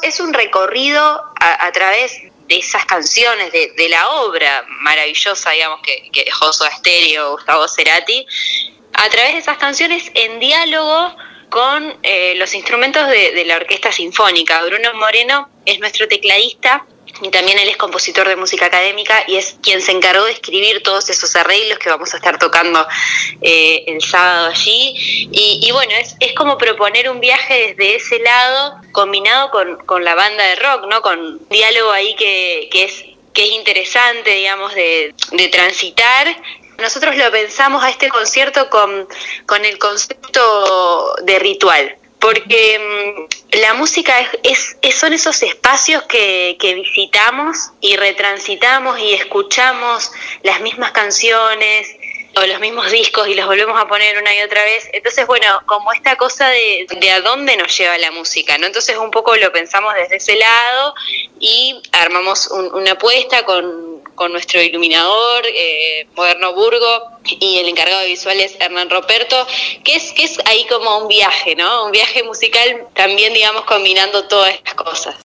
Es un recorrido a través de esas canciones, de la obra maravillosa, digamos, que dejó Soda Stereo, Gustavo Cerati, a través de esas canciones en diálogo con los instrumentos de la Orquesta Sinfónica. Bruno Moreno es nuestro tecladista y también él es compositor de música académica y es quien se encargó de escribir todos esos arreglos que vamos a estar tocando el sábado allí. Y bueno, es como proponer un viaje desde ese lado combinado con la banda de rock, ¿no? Con un diálogo ahí que es interesante, digamos, de transitar. Nosotros lo pensamos a este concierto con el concepto de ritual, porque la música son esos espacios que visitamos y retransitamos y escuchamos las mismas canciones o los mismos discos y los volvemos a poner una y otra vez. Entonces, bueno, como esta cosa de a dónde nos lleva la música, ¿no? Entonces un poco lo pensamos desde ese lado y armamos una apuesta con nuestro iluminador, Moderno Burgo, y el encargado de visuales, Hernán Roperto, que es ahí como un viaje, ¿no? Un viaje musical también, digamos, combinando todas estas cosas.